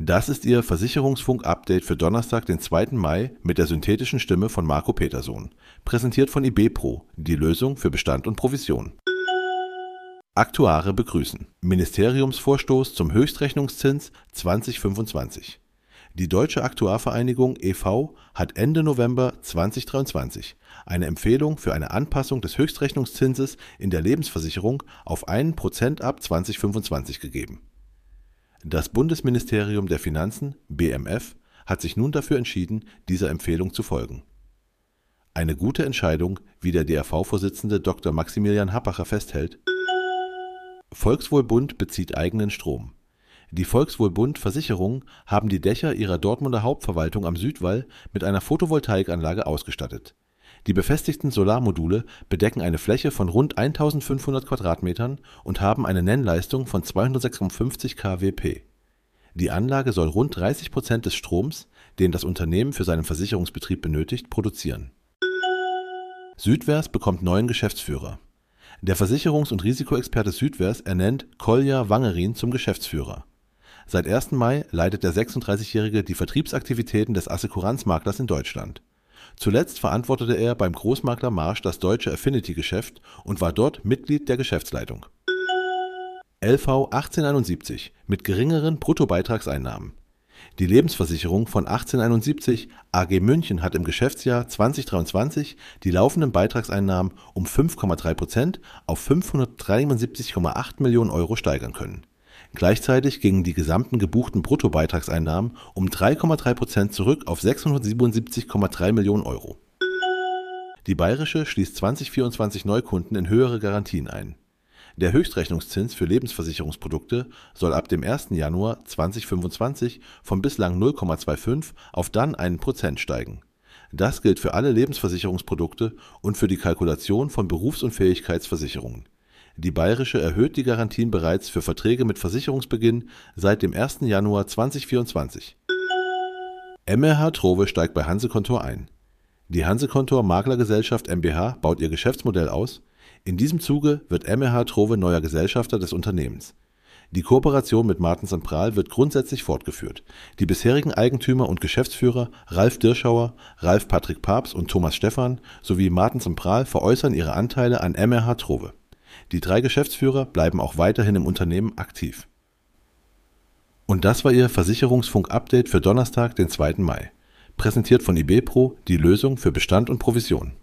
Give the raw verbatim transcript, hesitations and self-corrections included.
Das ist Ihr Versicherungsfunk-Update für Donnerstag, den zweiten Mai mit der synthetischen Stimme von Marco Petersohn. Präsentiert von IBPRO, die Lösung für Bestand und Provision. Aktuare begrüßen. Ministeriumsvorstoß zum Höchstrechnungszins zwanzig fünfundzwanzig. Die Deutsche Aktuarvereinigung e V hat Ende November zweitausenddreiundzwanzig eine Empfehlung für eine Anpassung des Höchstrechnungszinses in der Lebensversicherung auf ein Prozent ab zwanzig fünfundzwanzig gegeben. Das Bundesministerium der Finanzen, B M F, hat sich nun dafür entschieden, dieser Empfehlung zu folgen. Eine gute Entscheidung, wie der D R V-Vorsitzende Doktor Maximilian Happacher festhält. Volkswohlbund bezieht eigenen Strom. Die Volkswohlbund Versicherungen haben die Dächer ihrer Dortmunder Hauptverwaltung am Südwall mit einer Photovoltaikanlage ausgestattet. Die befestigten Solarmodule bedecken eine Fläche von rund eintausendfünfhundert Quadratmetern und haben eine Nennleistung von zweihundertsechsundfünfzig Kilowatt. Die Anlage soll rund dreißig Prozent des Stroms, den das Unternehmen für seinen Versicherungsbetrieb benötigt, produzieren. Südwers bekommt neuen Geschäftsführer. Der Versicherungs- und Risikoexperte Südwers ernennt Kolja Wangerin zum Geschäftsführer. Seit ersten Mai leitet der sechsunddreißigjährige die Vertriebsaktivitäten des Assekuranzmaklers in Deutschland. Zuletzt verantwortete er beim Großmakler Marsch das deutsche Affinity-Geschäft und war dort Mitglied der Geschäftsleitung. L V achtzehnhunderteinundsiebzig mit geringeren Bruttobeitragseinnahmen. Die Lebensversicherung von achtzehnhunderteinundsiebzig A G München hat im Geschäftsjahr zweitausenddreiundzwanzig die laufenden Beitragseinnahmen um fünf Komma drei Prozent auf fünfhundertdreiundsiebzig Komma acht Millionen Euro steigern können. Gleichzeitig gingen die gesamten gebuchten Bruttobeitragseinnahmen um drei Komma drei Prozent zurück auf sechshundertsiebenundsiebzig Komma drei Millionen Euro. Die Bayerische schließt zweitausendvierundzwanzig Neukunden in höhere Garantien ein. Der Höchstrechnungszins für Lebensversicherungsprodukte soll ab dem ersten Januar zweitausendfünfundzwanzig von bislang null Komma fünfundzwanzig auf dann ein Prozent steigen. Das gilt für alle Lebensversicherungsprodukte und für die Kalkulation von Berufsunfähigkeitsversicherungen. Die Bayerische erhöht die Garantien bereits für Verträge mit Versicherungsbeginn seit dem ersten Januar zweitausendvierundzwanzig. M R H Trove steigt bei Hansekontor ein. Die Hansekontor Maklergesellschaft MbH baut ihr Geschäftsmodell aus. In diesem Zuge wird M R H Trove neuer Gesellschafter des Unternehmens. Die Kooperation mit Martens und Prahl wird grundsätzlich fortgeführt. Die bisherigen Eigentümer und Geschäftsführer Ralf Dirschauer, Ralf Patrick Papst und Thomas Stephan sowie Martens und Prahl veräußern ihre Anteile an M R H Trove. Die drei Geschäftsführer bleiben auch weiterhin im Unternehmen aktiv. Und das war Ihr Versicherungsfunk-Update für Donnerstag, den zweiten Mai. Präsentiert von IBPRO, die Lösung für Bestand und Provision.